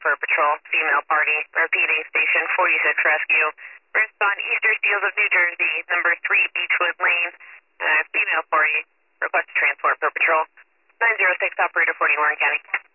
per patrol, female party, repeating station 46 rescue. Respond Easter Seals of New Jersey, number 3 Beechwood Lane, female party, request transport per patrol. 906 operator 40 Warren County.